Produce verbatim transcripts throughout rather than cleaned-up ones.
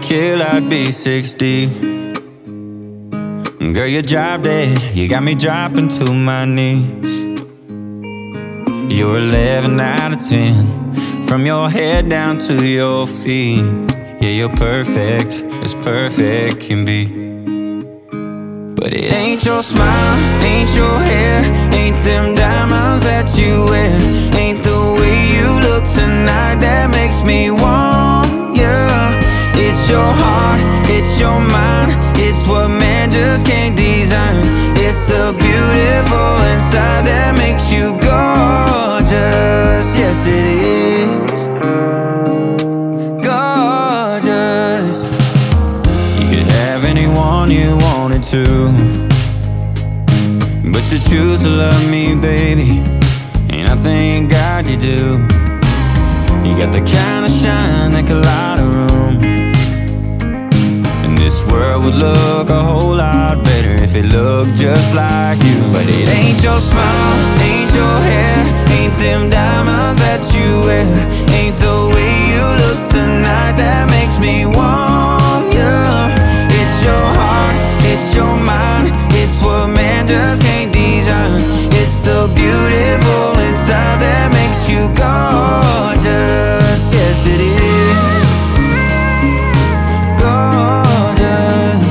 kill, I'd be sixty. Girl, you drop dead, you got me dropping to my knees. You're eleven out of ten, from your head down to your feet. Yeah, you're perfect, as perfect can be. But it ain't your smile, ain't your hair, ain't them diamonds that you wear, ain't the way you look tonight that makes me want you. It's your heart, it's your mind, it's what man just can't design. It's the beautiful inside that makes you gorgeous. Yes, it is gorgeous. You could have anyone you wanted to, but you choose to love me, baby, and I thank God you do. You got the kind of shine that could light a room, and this world would look a whole lot better if it looked just like you. But it ain't your smile, ain't your hair, ain't them diamonds that you wear, ain't the way you look tonight that makes me want you. It's your heart, it's your mind, it's what man just can't design. It's the beautiful inside that makes you gorgeous. Yes, it is gorgeous.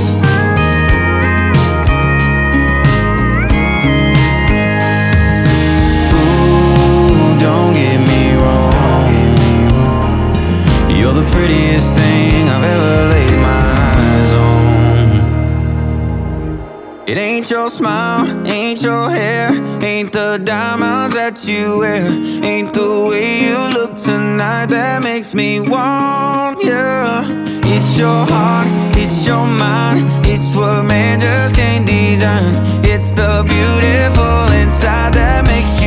Ooh, don't get me wrong, you're the prettiest thing I've ever laid my eyes on. It ain't your smile, ain't your hair, ain't the diamonds that you wear, ain't the way you look tonight that makes me want you. It's your heart, it's your mind, it's what man just can't design. It's the beautiful inside that makes you